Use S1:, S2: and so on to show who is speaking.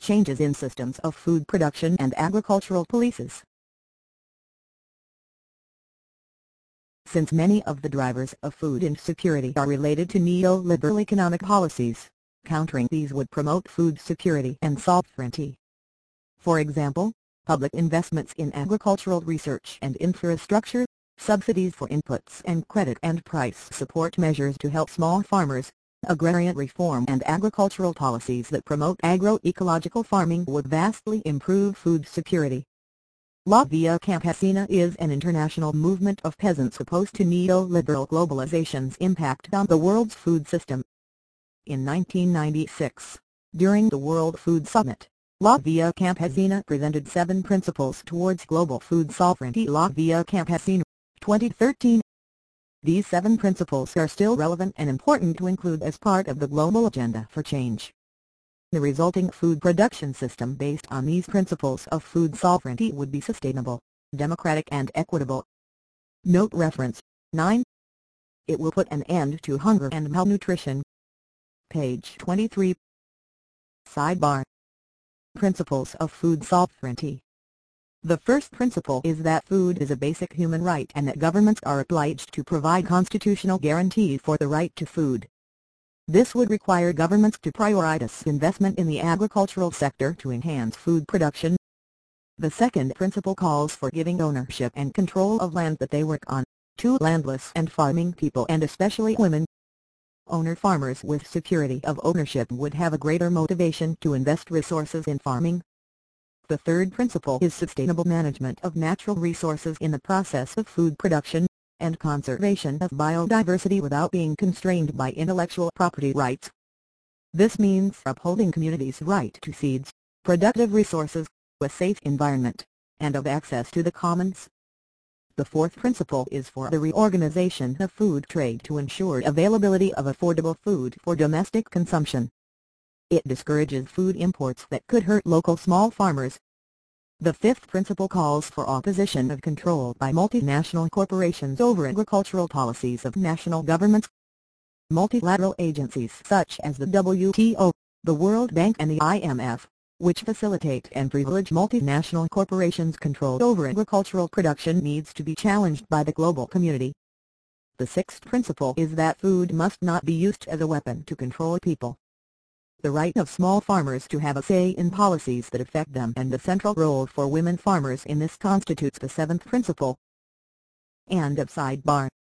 S1: changes in systems of food production and agricultural policies. Since many of the drivers of food insecurity are related to neoliberal economic policies, countering these would promote food security and sovereignty. For example, public investments in agricultural research and infrastructure, subsidies for inputs and credit and price support measures to help small farmers, agrarian reform and agricultural policies that promote agroecological farming would vastly improve food security. La Via Campesina is an international movement of peasants opposed to neoliberal globalization's impact on the world's food system. In 1996, during the World Food Summit, La Via Campesina presented 7 principles towards global food sovereignty. La Via Campesina, 2013. These 7 principles are still relevant and important to include as part of the global agenda for change. The resulting food production system based on these principles of food sovereignty would be sustainable, democratic and equitable. Note reference, 9. It will put an end to hunger and malnutrition. Page 23. Sidebar. Principles of food sovereignty. The first principle is that food is a basic human right and that governments are obliged to provide constitutional guarantees for the right to food. This would require governments to prioritize investment in the agricultural sector to enhance food production. The second principle calls for giving ownership and control of land that they work on, to landless and farming people and especially women. Owner farmers with security of ownership would have a greater motivation to invest resources in farming. The third principle is sustainable management of natural resources in the process of food production, and conservation of biodiversity without being constrained by intellectual property rights. This means upholding communities' right to seeds, productive resources, a safe environment, and of access to the commons. The fourth principle is for the reorganization of food trade to ensure availability of affordable food for domestic consumption. It discourages food imports that could hurt local small farmers. The fifth principle calls for opposition of control by multinational corporations over agricultural policies of national governments. Multilateral agencies such as the WTO, the World Bank and the IMF, which facilitate and privilege multinational corporations' control over agricultural production, needs to be challenged by the global community. The sixth principle is that food must not be used as a weapon to control people. The right of small farmers to have a say in policies that affect them and the central role for women farmers in this constitutes the seventh principle. End of sidebar.